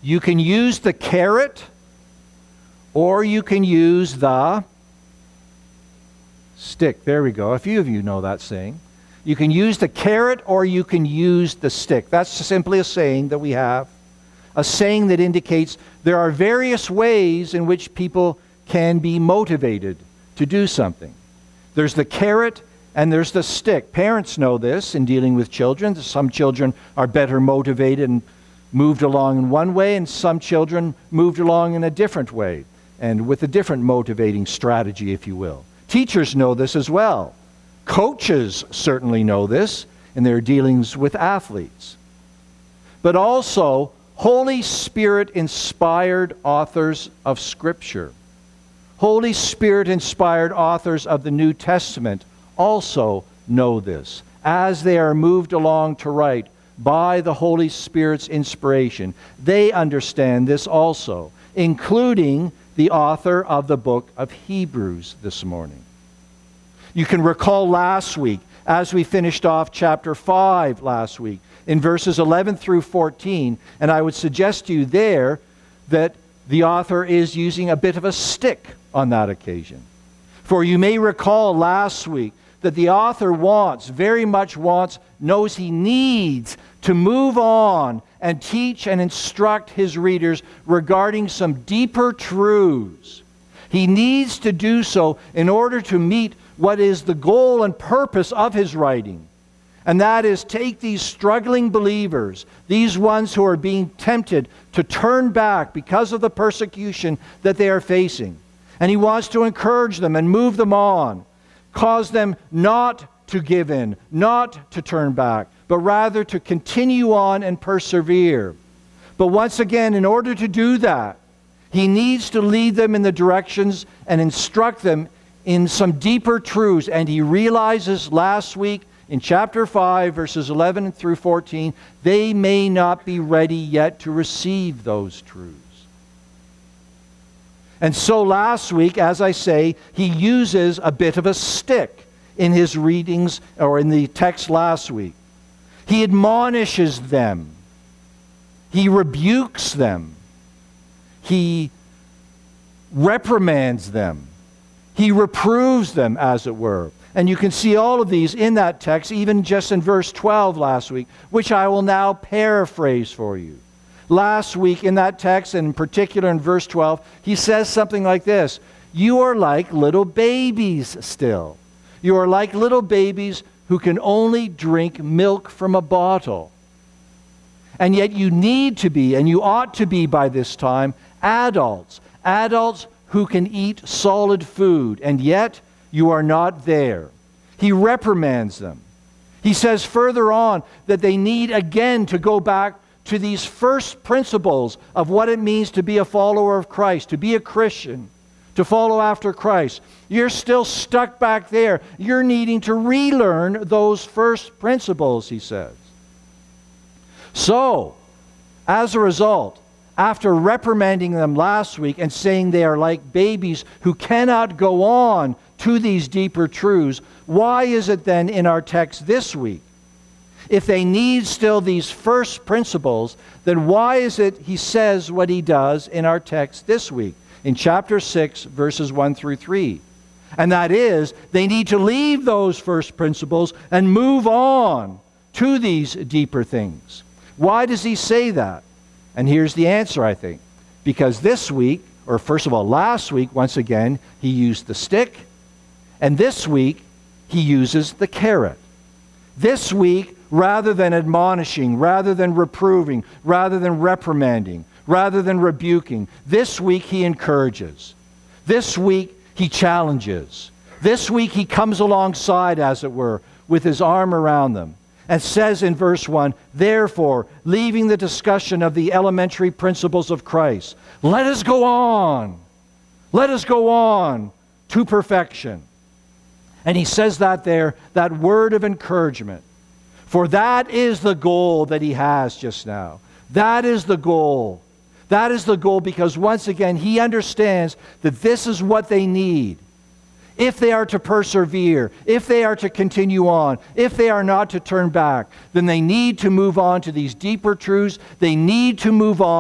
You can use the carrot, or you can use the stick. There we go. A few of you know that saying. You can use the carrot, or you can use the stick. That's simply a saying that we have. A saying that indicates there are various ways in which people can be motivated to do something. There's the carrot and there's the stick. Parents know this in dealing with children. Some children are better motivated and moved along in one way, and some children moved along in a different way, and with a different motivating strategy, if you will. Teachers know this as well. Coaches certainly know this in their dealings with athletes. But also, Holy Spirit-inspired authors of Scripture, Holy Spirit-inspired authors of the New Testament also know this. As they are moved along to write by the Holy Spirit's inspiration, they understand this also, including the author of the book of Hebrews this morning. You can recall last week, as we finished off chapter 5 last week, in verses 11 through 14, and I would suggest to you there that the author is using a bit of a stick on that occasion. For you may recall last week that the author very much knows he needs to move on and teach and instruct his readers regarding some deeper truths. He needs to do so in order to meet what is the goal and purpose of his writing. And that is, take these struggling believers, these ones who are being tempted to turn back because of the persecution that they are facing. And he wants to encourage them and move them on, cause them not to give in, not to turn back, but rather to continue on and persevere. But once again, in order to do that, he needs to lead them in the directions and instruct them in some deeper truths. And he realizes last week in chapter 5, verses 11 through 14, they may not be ready yet to receive those truths. And so last week, as I say, he uses a bit of a stick in his readings, or in the text last week. He admonishes them. He rebukes them. He reprimands them. He reproves them, as it were. And you can see all of these in that text, even just in verse 12 last week, which I will now paraphrase for you. Last week in that text, and in particular in verse 12, he says something like this: you are like little babies still. You are like little babies who can only drink milk from a bottle. And yet you need to be, and you ought to be by this time, adults who can eat solid food, and yet you are not there. He reprimands them. He says further on that they need again to go back to these first principles of what it means to be a follower of Christ, to be a Christian, to follow after Christ. You're still stuck back there. You're needing to relearn those first principles, he says. So, as a result, after reprimanding them last week and saying they are like babies who cannot go on to these deeper truths, why is it then in our text this week? If they need still these first principles, then why is it he says what he does in our text this week, in chapter 6, verses 1 through 3? And that is, they need to leave those first principles and move on to these deeper things. Why does he say that? And here's the answer, I think. Because this week, or first of all, last week, once again, he used the stick. And this week, he uses the carrot. This week, rather than admonishing, rather than reproving, rather than reprimanding, rather than rebuking, this week he encourages. This week he challenges. This week he comes alongside, as it were, with his arm around them, and says in verse 1, therefore, leaving the discussion of the elementary principles of Christ, let us go on. Let us go on to perfection. And he says that there, that word of encouragement. For that is the goal that he has just now. That is the goal. That is the goal, because once again, he understands that this is what they need. If they are to persevere, if they are to continue on, if they are not to turn back, then they need to move on to these deeper truths. They need to move on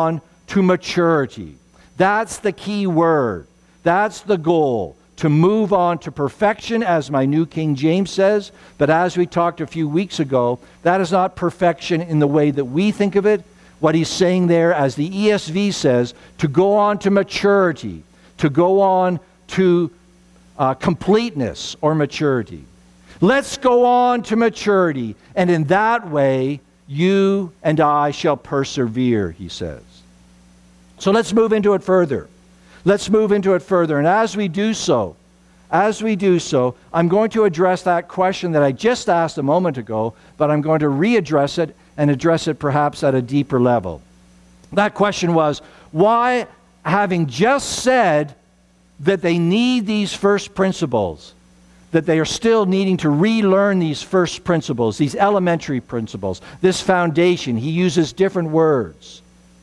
to maturity. That's the key word. That's the goal. To move on to perfection, as my New King James says. But as we talked a few weeks ago, that is not perfection in the way that we think of it. What he's saying there, as the ESV says, to go on to maturity, to go on to completeness or maturity. Let's go on to maturity, and in that way, you and I shall persevere, he says. So let's move into it further. Let's move into it further. And as we do so, I'm going to address that question that I just asked a moment ago, but I'm going to readdress it and address it perhaps at a deeper level. That question was, why, having just said that they need these first principles, that they are still needing to relearn these first principles, these elementary principles, this foundation, he uses different words.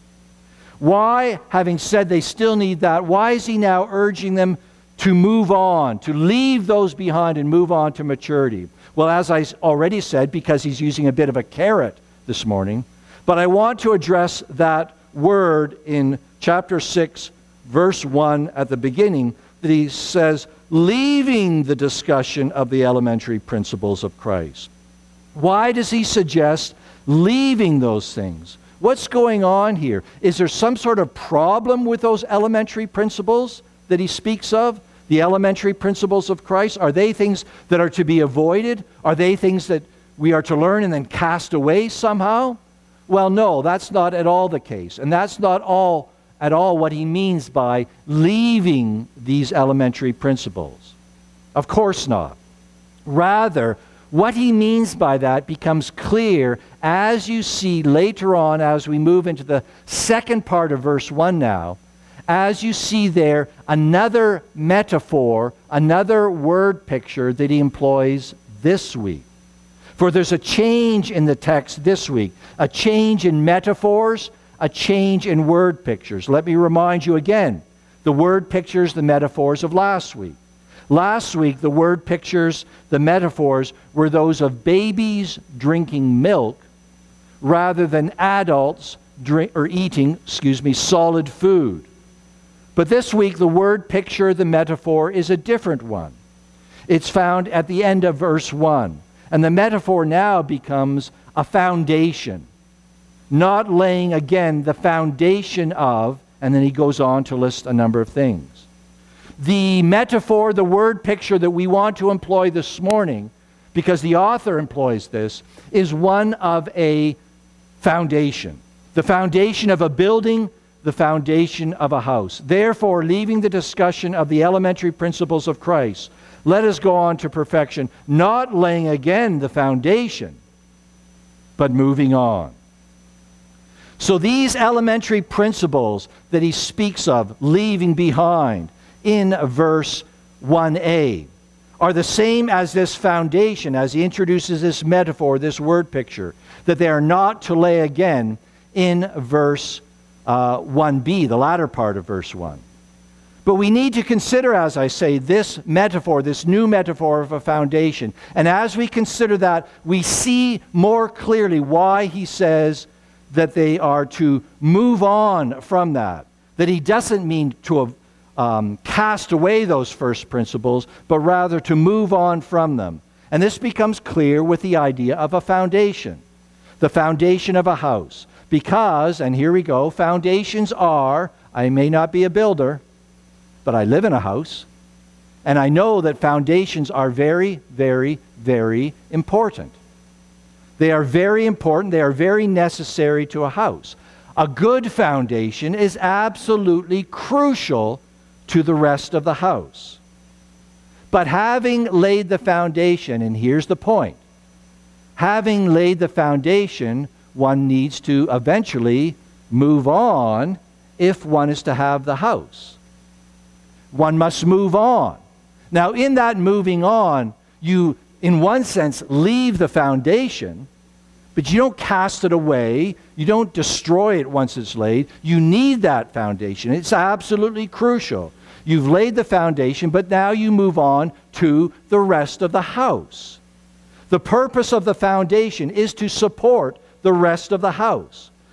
Why, having said they still need that, why is he now urging them to move on, to leave those behind and move on to maturity? Well, as I already said, because he's using a bit of a carrot this morning, but I want to address that word in chapter 6, verse 1 at the beginning, that he says, leaving the discussion of the elementary principles of Christ. Why does he suggest leaving those things? What's going on here? Is there some sort of problem with those elementary principles that he speaks of? The elementary principles of Christ? Are they things that are to be avoided? Are they things that we are to learn and then cast away somehow? Well, no, that's not at all the case. And that's not at all what he means by leaving these elementary principles. Of course not. Rather, what he means by that becomes clear as you see later on, as we move into the second part of verse 1 now, as you see there another metaphor, another word picture that he employs this week. For there's a change in the text this week, a change in metaphors, a change in word pictures. Let me remind you again, the word pictures, the metaphors of last week. Last week, the word pictures, the metaphors, were those of babies drinking milk rather than adults eating solid food. But this week, the word picture, the metaphor, is a different one. It's found at the end of verse 1. And the metaphor now becomes a foundation. Not laying, again, the foundation of, and then he goes on to list a number of things. The metaphor, the word picture that we want to employ this morning, because the author employs this, is one of a foundation. The foundation of a building, the foundation of a house. Therefore, leaving the discussion of the elementary principles of Christ, let us go on to perfection, not laying again the foundation, but moving on. So these elementary principles that he speaks of, leaving behind in verse 1a, are the same as this foundation, as he introduces this metaphor, this word picture, that they are not to lay again in verse 1b, the latter part of verse 1. But we need to consider, as I say, this metaphor, this new metaphor of a foundation. And as we consider that, we see more clearly why he says that they are to move on from that. That he doesn't mean to cast away those first principles, but rather to move on from them. And this becomes clear with the idea of a foundation. The foundation of a house. Because, and here we go, foundations are, I may not be a builder, but I live in a house, and I know that foundations are very, very, very important. They are very important. They are very necessary to a house. A good foundation is absolutely crucial to the rest of the house. But having laid the foundation, and here's the point, having laid the foundation, one needs to eventually move on if one is to have the house. One must move on. Now, in that moving on, you, in one sense, leave the foundation, but you don't cast it away. You don't destroy it once it's laid. You need that foundation. It's absolutely crucial. You've laid the foundation, but now you move on to the rest of the house. The purpose of the foundation is to support the rest of the house.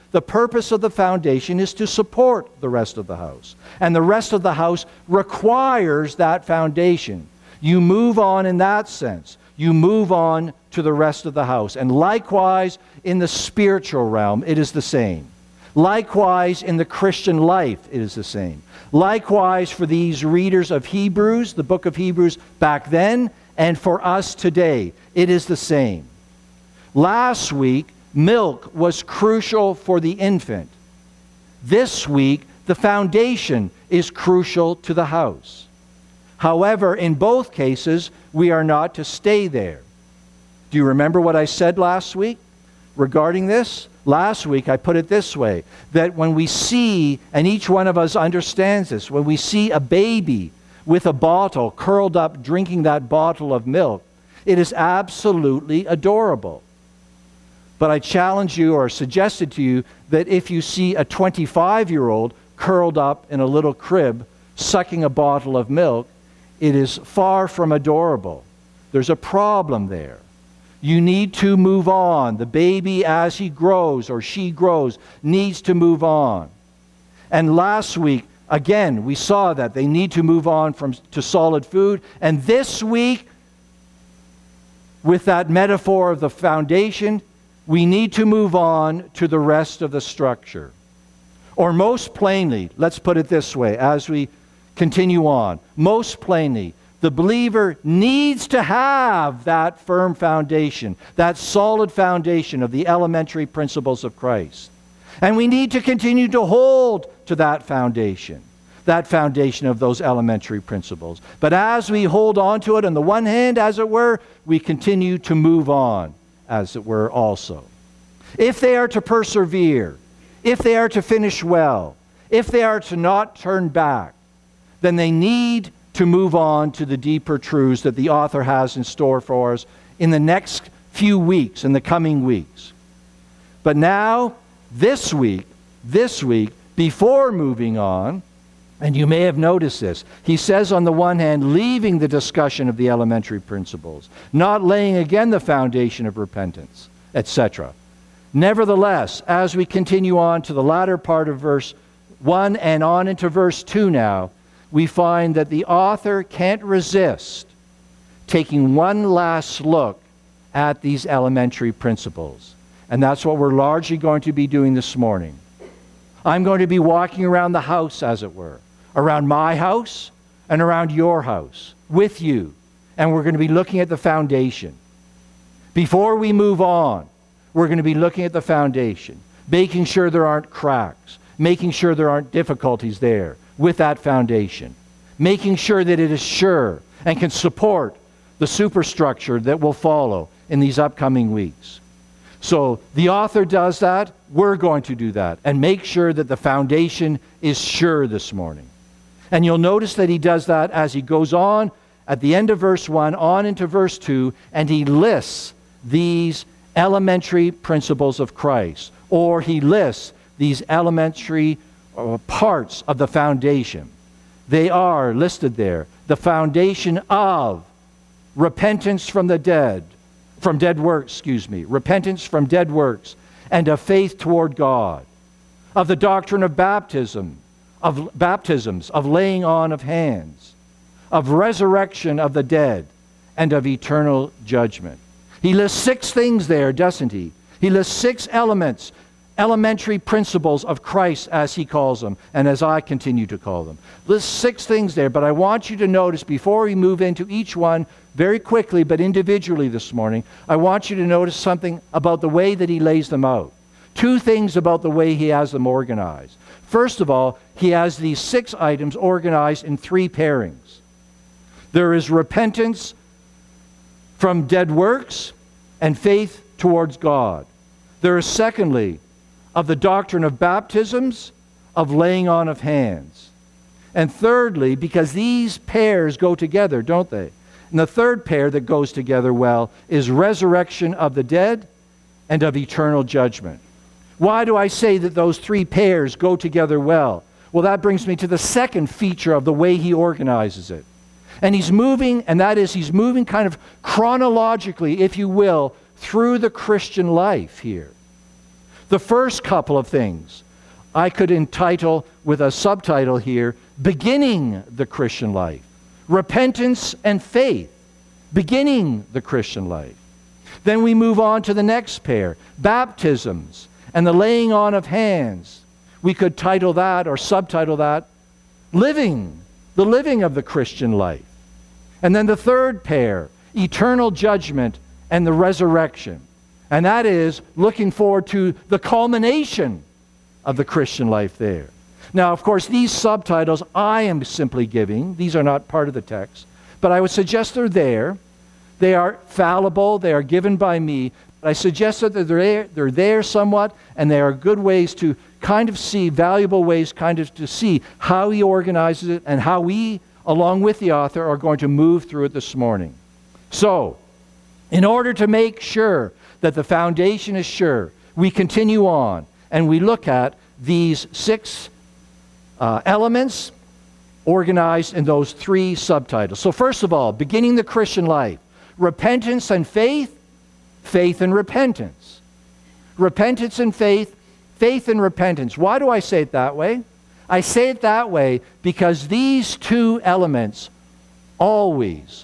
The purpose of the foundation is to support the rest of the house. And the rest of the house requires that foundation. You move on in that sense. You move on to the rest of the house. And likewise, in the spiritual realm, it is the same. Likewise, in the Christian life, it is the same. Likewise, for these readers of Hebrews, the book of Hebrews back then, and for us today, it is the same. Last week, milk was crucial for the infant. This week, the foundation is crucial to the house. However, in both cases, we are not to stay there. Do you remember what I said last week regarding this? Last week, I put it this way, that when we see, and each one of us understands this, when we see a baby with a bottle curled up drinking that bottle of milk, it is absolutely adorable. But I challenge you or suggested to you that if you see a 25-year-old curled up in a little crib sucking a bottle of milk, it is far from adorable. There's a problem there. You need to move on. The baby, as he grows or she grows, needs to move on. And last week, again, we saw that they need to move on to solid food. And this week, with that metaphor of the foundation, we need to move on to the rest of the structure. Or most plainly, let's put it this way as we continue on. Most plainly, the believer needs to have that firm foundation, that solid foundation of the elementary principles of Christ. And we need to continue to hold to that foundation of those elementary principles. But as we hold on to it, on the one hand, as it were, we continue to move on, as it were, also. If they are to persevere, if they are to finish well, if they are to not turn back, then they need to move on to the deeper truths that the author has in store for us in the next few weeks, in the coming weeks. But now, this week, before moving on, and you may have noticed this, he says on the one hand, leaving the discussion of the elementary principles, not laying again the foundation of repentance, etc. Nevertheless, as we continue on to the latter part of verse 1 and on into verse 2 now, we find that the author can't resist taking one last look at these elementary principles. And that's what we're largely going to be doing this morning. I'm going to be walking around the house, as it were, around my house and around your house, with you. And we're going to be looking at the foundation. Before we move on, we're going to be looking at the foundation, making sure there aren't cracks, making sure there aren't difficulties there with that foundation, making sure that it is sure and can support the superstructure that will follow in these upcoming weeks. So the author does that, we're going to do that, and make sure that the foundation is sure this morning. And you'll notice that he does that as he goes on at the end of verse 1, on into verse 2, and he lists these elementary principles of Christ, or he lists these elementary parts of the foundation. They are listed there. The foundation of repentance from dead works, repentance from dead works, and of faith toward God, of the doctrine of baptisms, of laying on of hands, of resurrection of the dead, and of eternal judgment. He lists 6 things there, doesn't he? He lists 6 elements, elementary principles of Christ, as he calls them, and as I continue to call them. Lists 6 things there, but I want you to notice, before we move into each one, very quickly, but individually this morning, I want you to notice something about the way that he lays them out. 2 things about the way he has them organized. First of all, he has these 6 items organized in 3 pairings. There is repentance from dead works and faith towards God. There is, secondly, of the doctrine of baptisms, of laying on of hands. And thirdly, because these pairs go together, don't they? And the third pair that goes together well is resurrection of the dead and of eternal judgment. Why do I say that those 3 pairs go together well? Well, that brings me to the second feature of the way he organizes it. And he's moving, and that is he's moving kind of chronologically, if you will, through the Christian life here. The first couple of things I could entitle with a subtitle here, Beginning the Christian Life. Repentance and faith, beginning the Christian life. Then we move on to the next pair, baptisms and the laying on of hands. We could title that or subtitle that, the living of the Christian life. And then the third pair, eternal judgment and the resurrection. And that is looking forward to the culmination of the Christian life there. Now, of course, these subtitles I am simply giving. These are not part of the text. But I would suggest they're there. They are fallible. They are given by me. But I suggest that they're there somewhat, and they are good ways to kind of see, valuable ways kind of to see how he organizes it and how we, along with the author, are going to move through it this morning. So, in order to make sure that the foundation is sure, we continue on and we look at these 6 elements organized in those 3 subtitles. So first of all, beginning the Christian life, repentance and faith, faith and repentance. Repentance and faith, faith and repentance. Why do I say it that way? I say it that way because these 2 elements always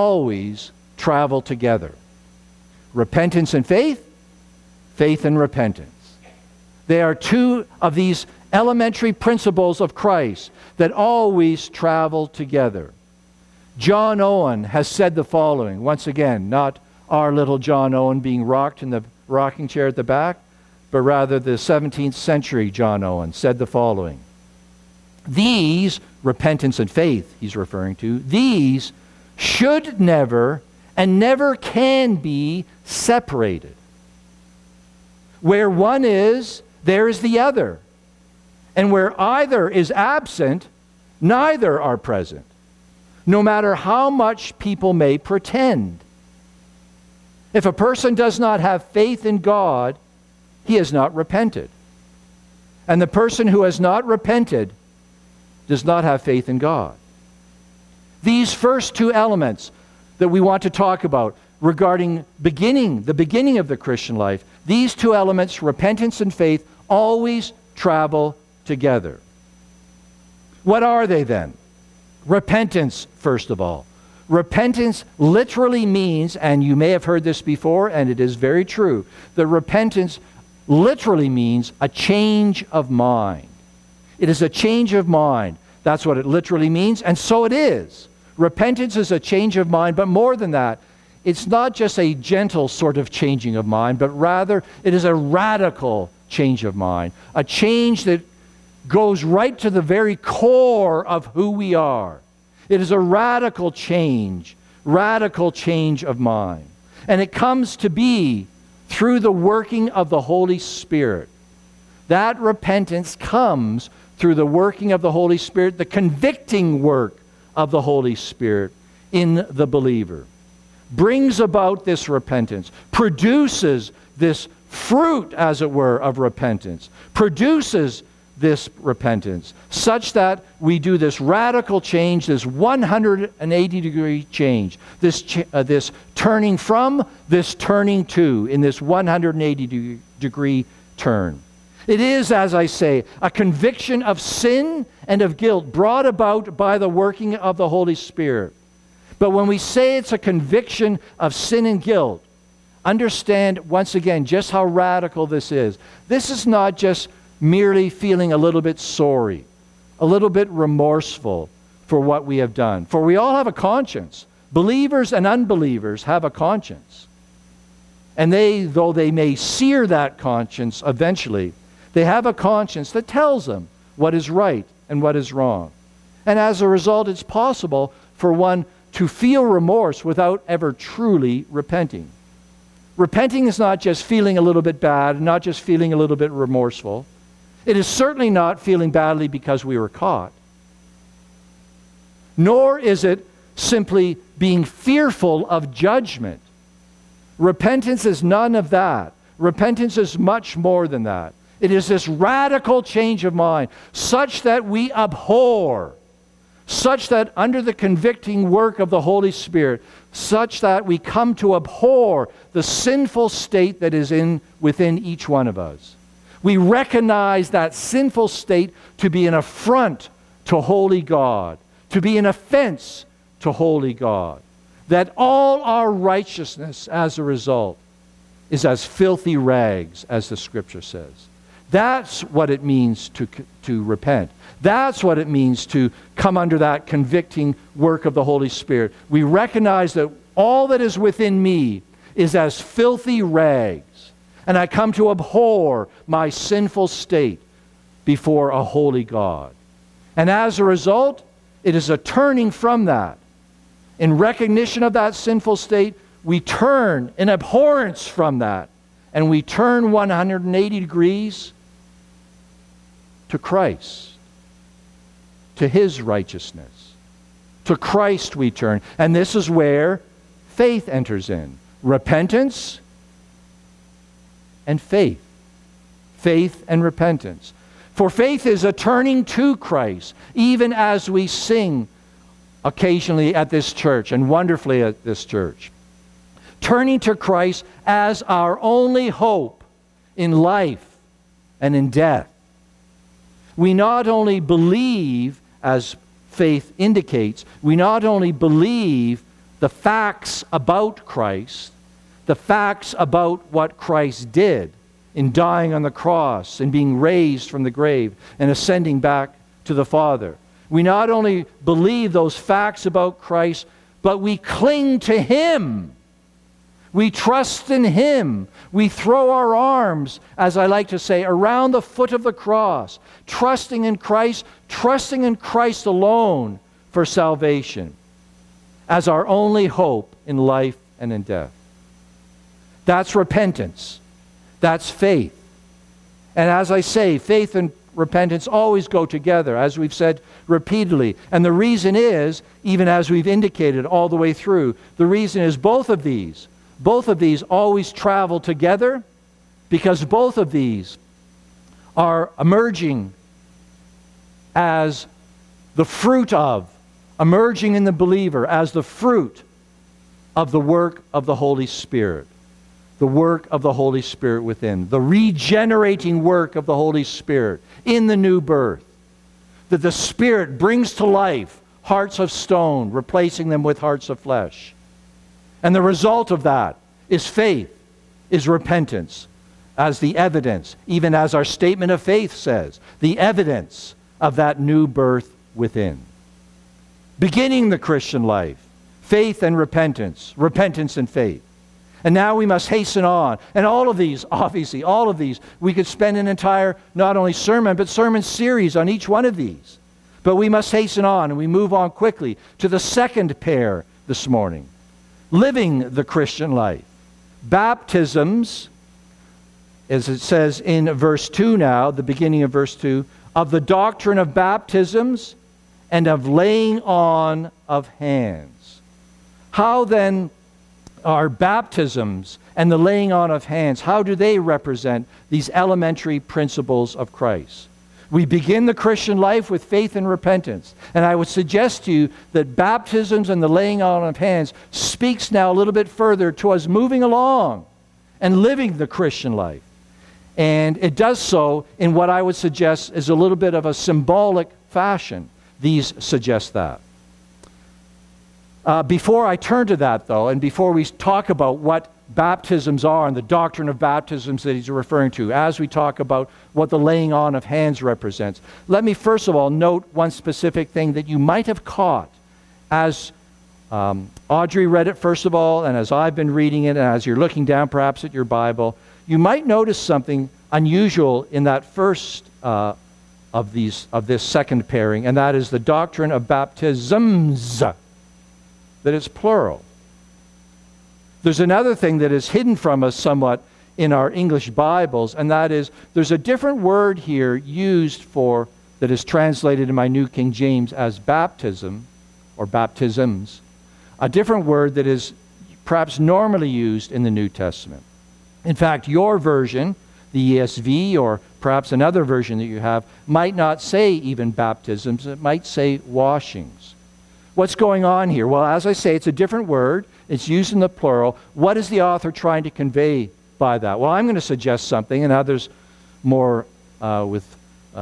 travel together. Repentance and faith, faith and repentance. They are 2 of these elementary principles of Christ that always travel together. John Owen has said the following, once again, not our little John Owen being rocked in the rocking chair at the back, but rather the 17th century John Owen said the following. These, repentance and faith he's referring to, these should never and never can be separated. Where one is, there is the other. And where either is absent, neither are present, no matter how much people may pretend. If a person does not have faith in God, he has not repented. And the person who has not repented does not have faith in God. These first 2 elements that we want to talk about regarding the beginning of the Christian life, these 2 elements, repentance and faith, always travel together. What are they then? Repentance, first of all. Repentance literally means, and you may have heard this before, and it is very true, that repentance literally means a change of mind. It is a change of mind. That's what it literally means, and so it is. Repentance is a change of mind, but more than that, it's not just a gentle sort of changing of mind, but rather it is a radical change of mind, a change that goes right to the very core of who we are. It is a radical change of mind. And it comes to be through the working of the Holy Spirit. That repentance comes through the working of the Holy Spirit, the convicting work of the Holy Spirit in the believer. Brings about this repentance, produces this fruit, as it were, of repentance, produces this repentance, such that we do this radical change, this 180-degree change, this turning from, this turning to, in this 180-degree turn. It is, as I say, a conviction of sin and of guilt brought about by the working of the Holy Spirit. But when we say it's a conviction of sin and guilt, understand once again just how radical this is. This is not just merely feeling a little bit sorry, a little bit remorseful for what we have done. For we all have a conscience. Believers and unbelievers have a conscience. And though they may sear that conscience eventually, they have a conscience that tells them what is right and what is wrong. And as a result, it's possible for one to feel remorse without ever truly repenting. Repenting is not just feeling a little bit bad, not just feeling a little bit remorseful. It is certainly not feeling badly because we were caught. Nor is it simply being fearful of judgment. Repentance is none of that. Repentance is much more than that. It is this radical change of mind, such that we abhor, such that under the convicting work of the Holy Spirit, such that we come to abhor the sinful state that is within each one of us. We recognize that sinful state to be an affront to holy God, to be an offense to holy God. That all our righteousness as a result is as filthy rags, as the Scripture says. That's what it means to repent. That's what it means to come under that convicting work of the Holy Spirit. We recognize that all that is within me is as filthy rags, and I come to abhor my sinful state before a holy God. And as a result, it is a turning from that. In recognition of that sinful state, we turn in abhorrence from that, and we turn 180 degrees to Christ, to His righteousness. To Christ we turn. And this is where faith enters in. Repentance and faith. Faith and repentance. For faith is a turning to Christ, even as we sing occasionally at this church and wonderfully at this church. Turning to Christ as our only hope in life and in death. We not only believe, as faith indicates, we not only believe the facts about Christ, the facts about what Christ did in dying on the cross and being raised from the grave and ascending back to the Father. We not only believe those facts about Christ, but we cling to Him. We trust in Him. We throw our arms, as I like to say, around the foot of the cross, trusting in Christ alone for salvation, as our only hope in life and in death. That's repentance. That's faith. And as I say, faith and repentance always go together, as we've said repeatedly. And the reason is, even as we've indicated all the way through, the reason is both of these always travel together, because both of these are emerging as the fruit of, emerging in the believer as the fruit of the work of the Holy Spirit. The work of the Holy Spirit within. The regenerating work of the Holy Spirit in the new birth. That the Spirit brings to life hearts of stone, replacing them with hearts of flesh. And the result of that is faith, is repentance, as the evidence, even as our statement of faith says, the evidence of that new birth within. Beginning the Christian life, faith and repentance, repentance and faith. And now we must hasten on. And all of these, obviously, all of these, we could spend an entire, not only sermon, but sermon series on each one of these. But we must hasten on, and we move on quickly to the second pair this morning. Living the Christian life. Baptisms, as it says in verse 2 now, the beginning of verse 2, of the doctrine of baptisms and of laying on of hands. How then are baptisms and the laying on of hands, how do they represent these elementary principles of Christ? We begin the Christian life with faith and repentance. And I would suggest to you that baptisms and the laying on of hands speaks now a little bit further to us moving along and living the Christian life. And it does so in what I would suggest is a little bit of a symbolic fashion. These suggest that. Before I turn to that, though, and before we talk about what baptisms are and the doctrine of baptisms that he's referring to, as we talk about what the laying on of hands represents, let me first of all note one specific thing that you might have caught as Audrey read it first of all, and as I've been reading it, and as you're looking down perhaps at your Bible. You might notice something unusual in that first of this second pairing, and that is the doctrine of baptisms, that it's plural. There's another thing that is hidden from us somewhat in our English Bibles, and that is there's a different word here used for, that is translated in my New King James as baptism or baptisms, a different word that is perhaps normally used in the New Testament. In fact, your version, the ESV, or perhaps another version that you have, might not say even baptisms, it might say washings. What's going on here? Well, as I say, it's a different word. It's used in the plural. What is the author trying to convey by that? Well, I'm going to suggest something, and others more with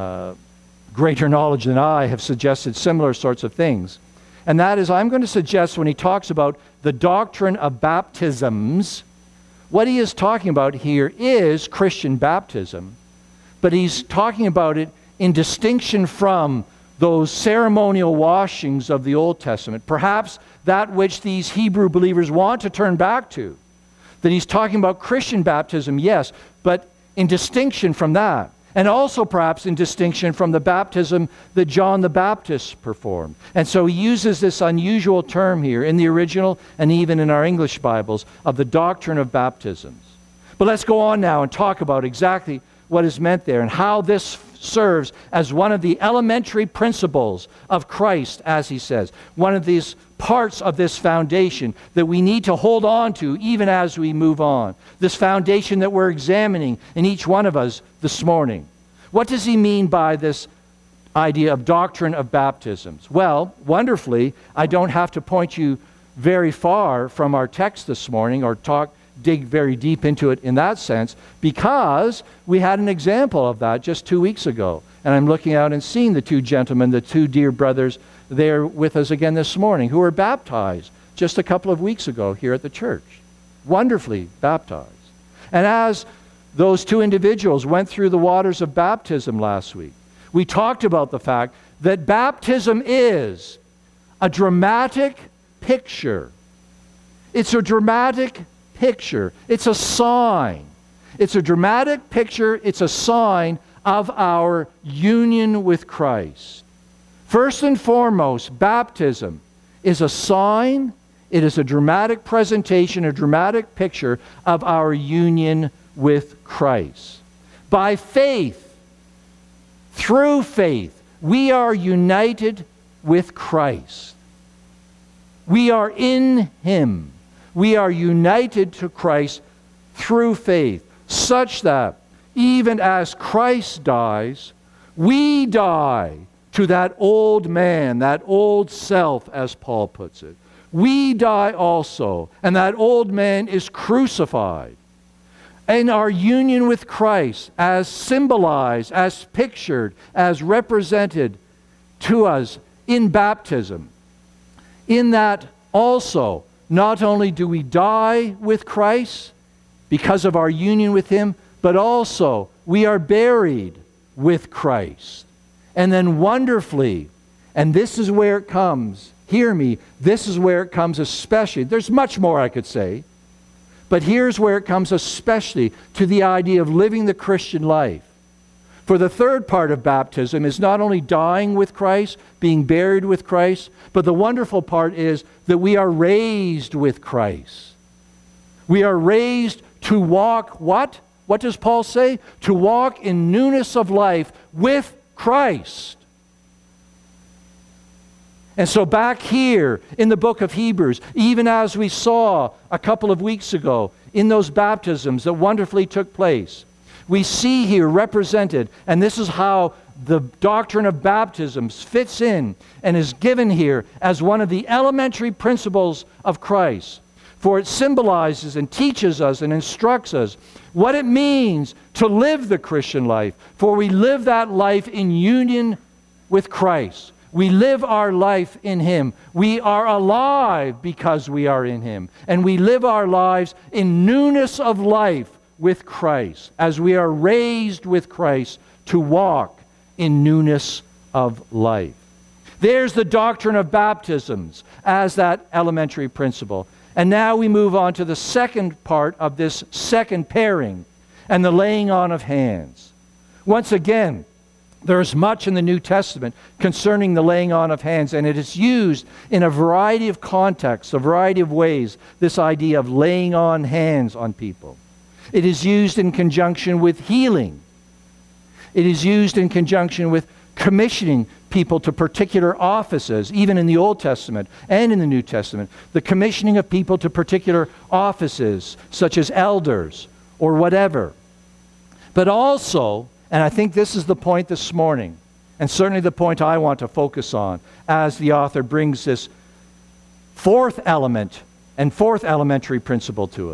greater knowledge than I have suggested similar sorts of things. And that is, I'm going to suggest when he talks about the doctrine of baptisms, what he is talking about here is Christian baptism, but he's talking about it in distinction from those ceremonial washings of the Old Testament, perhaps that which these Hebrew believers want to turn back to. That he's talking about Christian baptism, yes, but in distinction from that. And also perhaps in distinction from the baptism that John the Baptist performed. And so he uses this unusual term here in the original and even in our English Bibles of the doctrine of baptisms. But let's go on now and talk about exactly what is meant there and how this serves as one of the elementary principles of Christ, as he says. One of these parts of this foundation that we need to hold on to even as we move on. This foundation that we're examining in each one of us this morning. What does he mean by this idea of doctrine of baptisms? Well, wonderfully, I don't have to point you very far from our text this morning or dig very deep into it in that sense, because we had an example of that just 2 weeks ago. And I'm looking out and seeing the two gentlemen, the two dear brothers, there with us again this morning, who were baptized just a couple of weeks ago here at the church. Wonderfully baptized. And as those two individuals went through the waters of baptism last week, we talked about the fact that baptism is a dramatic picture. It's a dramatic picture. It's a sign. It's a dramatic picture. It's a sign of our union with Christ. First and foremost, baptism is a sign. It is a dramatic presentation, a dramatic picture of our union with Christ. By faith, through faith, we are united with Christ. We are in Him. We are united to Christ through faith, such that even as Christ dies, we die to that old man, that old self, as Paul puts it. We die also, and that old man is crucified. And our union with Christ, as symbolized, as pictured, as represented to us in baptism, in that also, not only do we die with Christ because of our union with Him, but also we are buried with Christ. And then wonderfully, and this is where it comes, hear me, this is where it comes especially, there's much more I could say, but here's where it comes especially to the idea of living the Christian life. For the third part of baptism is not only dying with Christ, being buried with Christ, but the wonderful part is that we are raised with Christ. We are raised to walk what? What does Paul say? To walk in newness of life with Christ. And so back here in the book of Hebrews, even as we saw a couple of weeks ago in those baptisms that wonderfully took place, we see here represented, and this is how the doctrine of baptisms fits in and is given here as one of the elementary principles of Christ. For it symbolizes and teaches us and instructs us what it means to live the Christian life. For we live that life in union with Christ. We live our life in Him. We are alive because we are in Him. And we live our lives in newness of life with Christ, as we are raised with Christ to walk in newness of life. There's the doctrine of baptisms as that elementary principle. And now we move on to the second part of this second pairing, and the laying on of hands. Once again, there is much in the New Testament concerning the laying on of hands, and it is used in a variety of contexts, a variety of ways, this idea of laying on hands on people. It is used in conjunction with healing. It is used in conjunction with commissioning people to particular offices, even in the Old Testament and in the New Testament. The commissioning of people to particular offices, such as elders or whatever. But also, and I think this is the point this morning, and certainly the point I want to focus on as the author brings this fourth element and fourth elementary principle to us.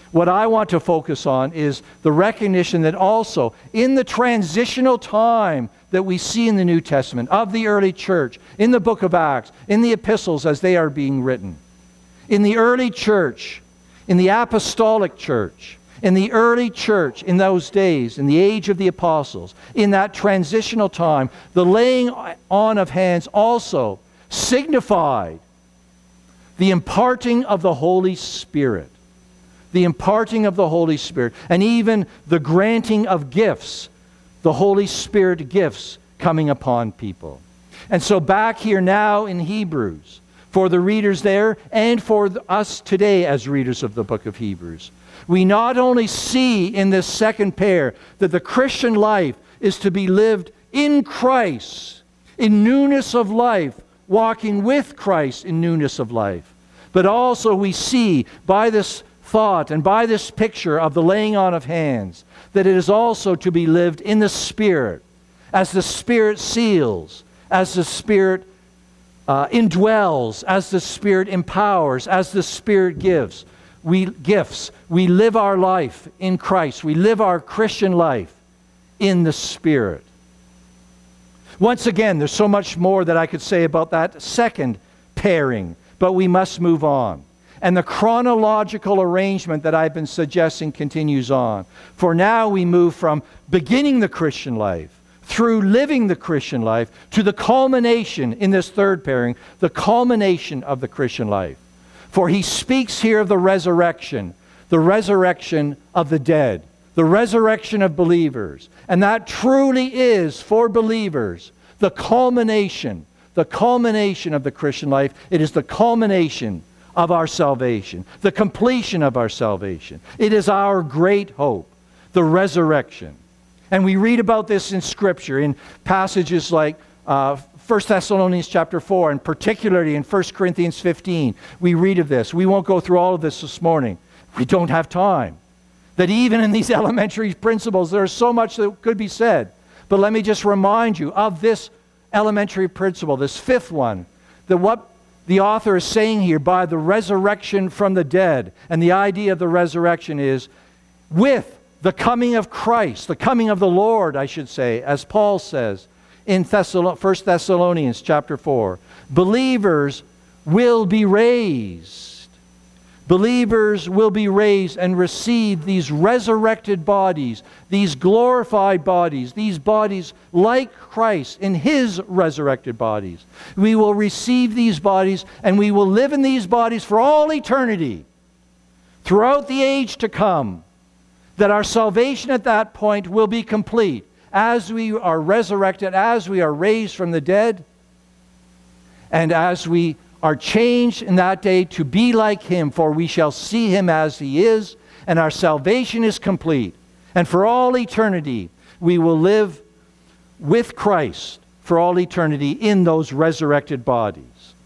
What I want to focus on is the recognition that also in the transitional time that we see in the New Testament of the early church, in the book of Acts, in the epistles as they are being written, in the early church, in the apostolic church, in the early church in those days, in the age of the apostles, in that transitional time, the laying on of hands also signified the imparting of the Holy Spirit. The imparting of the Holy Spirit, and even the granting of gifts, the Holy Spirit gifts coming upon people. And so back here now in Hebrews, for the readers there and for us today as readers of the book of Hebrews, we not only see in this second pair that the Christian life is to be lived in Christ, in newness of life, walking with Christ in newness of life, but also we see by this thought and by this picture of the laying on of hands that it is also to be lived in the Spirit, as the Spirit seals, as the Spirit indwells, as the Spirit empowers, as the Spirit gives. We live our life in Christ. We live our Christian life in the Spirit. Once again, there's so much more that I could say about that second pairing, but we must move on. And the chronological arrangement that I've been suggesting continues on. For now we move from beginning the Christian life, through living the Christian life, to the culmination in this third pairing, the culmination of the Christian life. For he speaks here of the resurrection of the dead, the resurrection of believers. And that truly is, for believers, the culmination of the Christian life. It is the culmination of our salvation, the completion of our salvation. It is our great hope, the resurrection. And we read about this in Scripture, in passages like 1 Thessalonians chapter 4, and particularly in 1 Corinthians 15. We read of this. We won't go through all of this morning. We don't have time. That even in these elementary principles, there is so much that could be said. But let me just remind you of this elementary principle, this fifth one, that what the author is saying here by the resurrection from the dead, and the idea of the resurrection is with the coming of Christ, the coming of the Lord, I should say, as Paul says in 1 Thessalonians chapter 4, believers will be raised. Believers will be raised and receive these resurrected bodies, these glorified bodies, these bodies like Christ in His resurrected bodies. We will receive these bodies and we will live in these bodies for all eternity, throughout the age to come, that our salvation at that point will be complete as we are resurrected, as we are raised from the dead, and as we are changed in that day to be like Him, for we shall see Him as He is, and our salvation is complete. And for all eternity, we will live with Christ for all eternity in those resurrected bodies.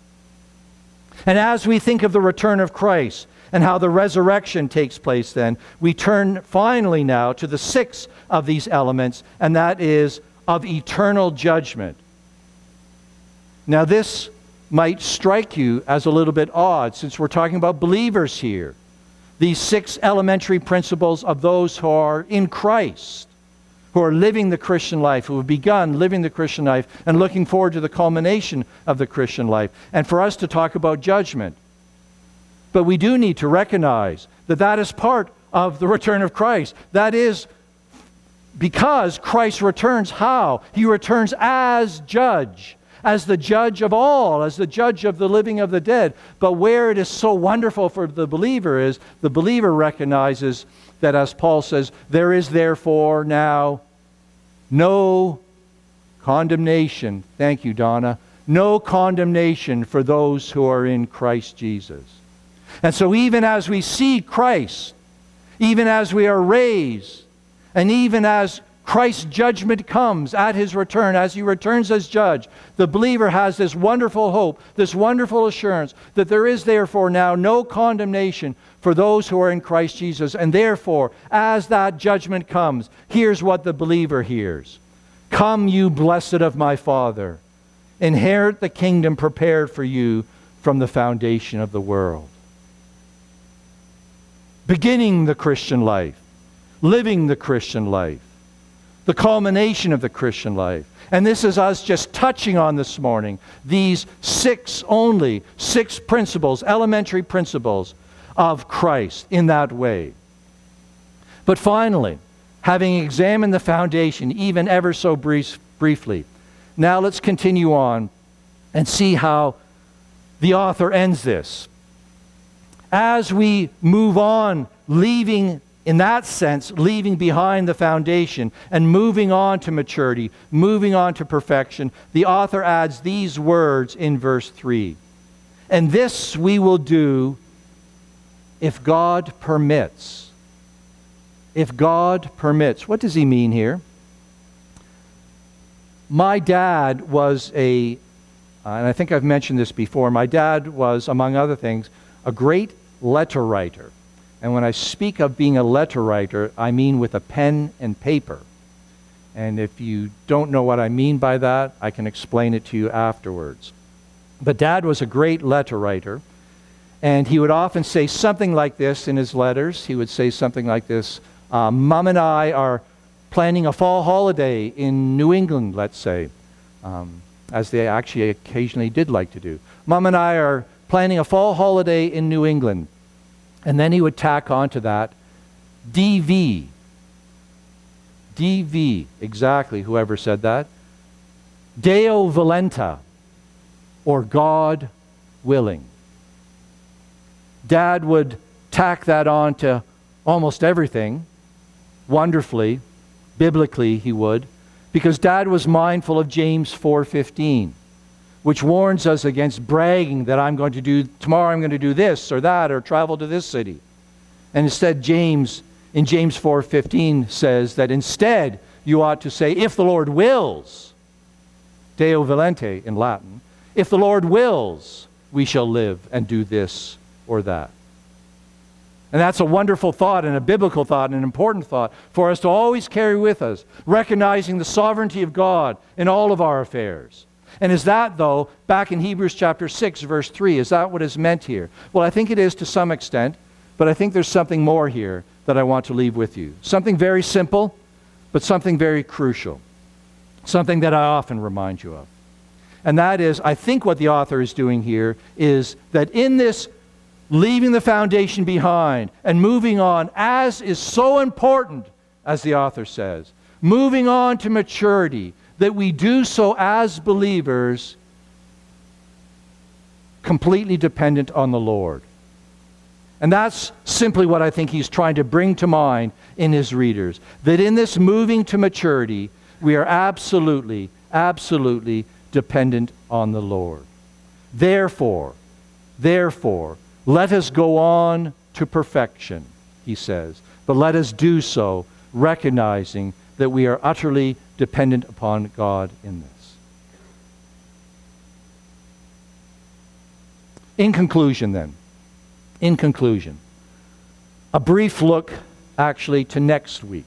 And as we think of the return of Christ and how the resurrection takes place then, we turn finally now to the sixth of these elements, and that is of eternal judgment. Now this might strike you as a little bit odd, since we're talking about believers here. These six elementary principles of those who are in Christ, who are living the Christian life, who have begun living the Christian life and looking forward to the culmination of the Christian life. And for us to talk about judgment. But we do need to recognize that that is part of the return of Christ. That is because Christ returns how? He returns as judge. As the judge of all, as the judge of the living of the dead. But where it is so wonderful for the believer is, the believer recognizes that, as Paul says, there is therefore now no condemnation. Thank you, Donna. No condemnation for those who are in Christ Jesus. And so even as we see Christ, even as we are raised, and even as Christ's judgment comes at His return, as He returns as judge, the believer has this wonderful hope, this wonderful assurance that there is therefore now no condemnation for those who are in Christ Jesus. And therefore, as that judgment comes, here's what the believer hears. Come, you blessed of my Father, inherit the kingdom prepared for you from the foundation of the world. beginning the Christian life, living the Christian life, the culmination of the Christian life. And this is us just touching on this morning these six principles, elementary principles of Christ in that way. But finally, having examined the foundation even ever so briefly, now let's continue on and see how the author ends this. As we move on, in that sense, leaving behind the foundation and moving on to maturity, moving on to perfection, the author adds these words in verse 3. And this we will do if God permits. If God permits. What does he mean here? My dad was and I think I've mentioned this before, my dad was, among other things, a great letter writer. And when I speak of being a letter writer, I mean with a pen and paper. And if you don't know what I mean by that, I can explain it to you afterwards. But Dad was a great letter writer, and he would often say something like this in his letters. He would say something like this, Mom and I are planning a fall holiday in New England, let's say, as they actually occasionally did like to do. Mom and I are planning a fall holiday in New England. And then he would tack onto that, DV. DV, exactly, whoever said that. Deo volenta, or God willing. Dad would tack that on to almost everything, wonderfully, biblically he would, because Dad was mindful of James 4:15. Which warns us against bragging that tomorrow I'm going to do this or that or travel to this city. And instead, James 4:15 says that instead you ought to say, if the Lord wills, Deo volente in Latin, if the Lord wills, we shall live and do this or that. And that's a wonderful thought and a biblical thought and an important thought for us to always carry with us, recognizing the sovereignty of God in all of our affairs. And is that, though, back in Hebrews chapter 6, verse 3, is that what is meant here? Well, I think it is to some extent, but I think there's something more here that I want to leave with you. Something very simple, but something very crucial. Something that I often remind you of. And that is, I think what the author is doing here is that in this leaving the foundation behind and moving on, as is so important, as the author says, moving on to maturity, that we do so as believers completely dependent on the Lord. And that's simply what I think he's trying to bring to mind in his readers. That in this moving to maturity, we are absolutely, absolutely dependent on the Lord. Therefore, let us go on to perfection, he says. But let us do so recognizing that we are utterly dependent upon God in this. In conclusion, a brief look actually to next week.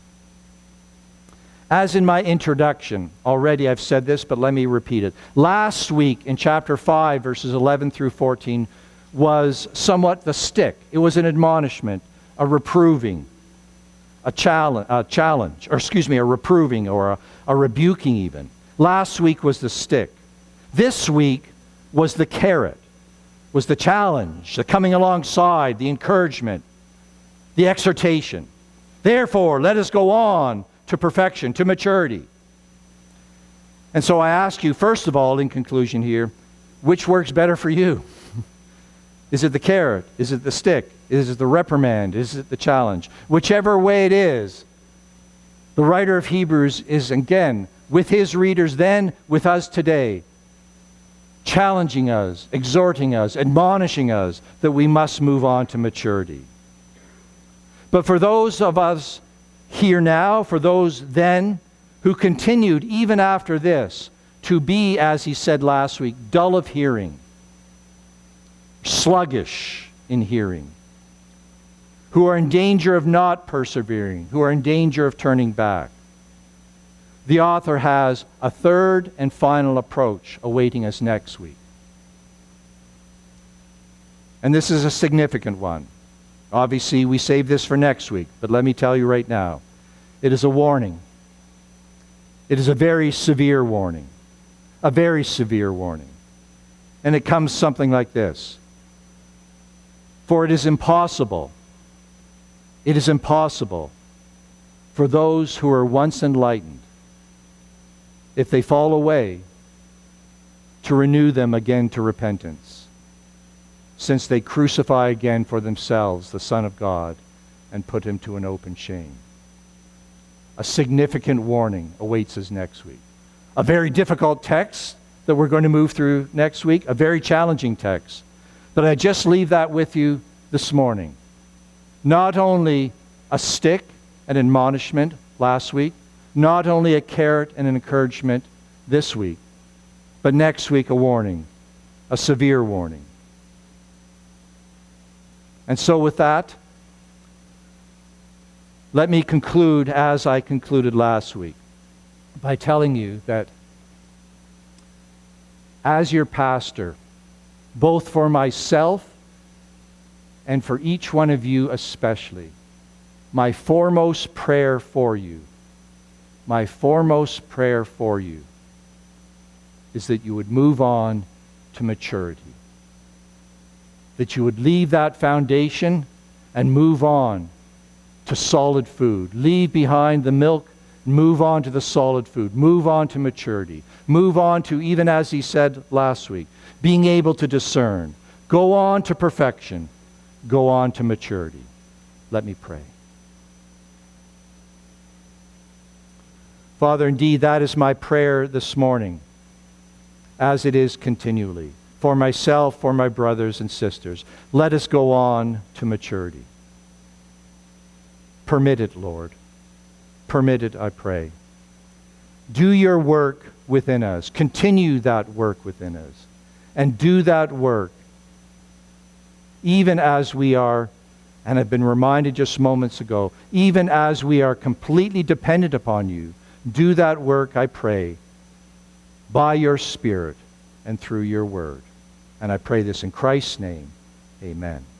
As in my introduction, already I've said this, but let me repeat it. Last week in chapter 5, verses 11 through 14, was somewhat the stick. It was an admonishment, a reproving, a reproving or a rebuking even. Last week was the stick. This week was the carrot, was the challenge, the coming alongside, the encouragement, the exhortation. Therefore, let us go on to perfection, to maturity. And so I ask you, first of all, in conclusion here, which works better for you? Is it the carrot? Is it the stick? Is it the reprimand? Is it the challenge? Whichever way it is, the writer of Hebrews is again with his readers then, with us today, challenging us, exhorting us, admonishing us that we must move on to maturity. But for those of us here now, for those then who continued even after this to be, as he said last week, dull of hearing, sluggish in hearing, who are in danger of not persevering, who are in danger of turning back, the author has a third and final approach awaiting us next week. And this is a significant one. Obviously, we save this for next week, but let me tell you right now, it is a warning. It is a very severe warning. A very severe warning. And it comes something like this. For it is impossible for those who are once enlightened, if they fall away, to renew them again to repentance, since they crucify again for themselves the Son of God and put him to an open shame. A significant warning awaits us next week. A very difficult text that we're going to move through next week, a very challenging text. But I just leave that with you this morning. Not only a stick, an admonishment last week, not only a carrot and an encouragement this week, but next week a warning, a severe warning. And so with that, let me conclude as I concluded last week by telling you that as your pastor, both for myself and for each one of you especially, my foremost prayer for you is that you would move on to maturity. That you would leave that foundation and move on to solid food. Leave behind the milk, move on to the solid food. Move on to maturity. Move on to, even as he said last week, being able to discern. Go on to perfection. Go on to maturity. Let me pray. Father, indeed, that is my prayer this morning, as it is continually. For myself, for my brothers and sisters, let us go on to maturity. Permit it, Lord. Permit it, I pray. Do your work within us. Continue that work within us. And do that work even as we are, and have been reminded just moments ago, even as we are completely dependent upon you. Do that work, I pray, by your Spirit and through your word. And I pray this in Christ's name. Amen.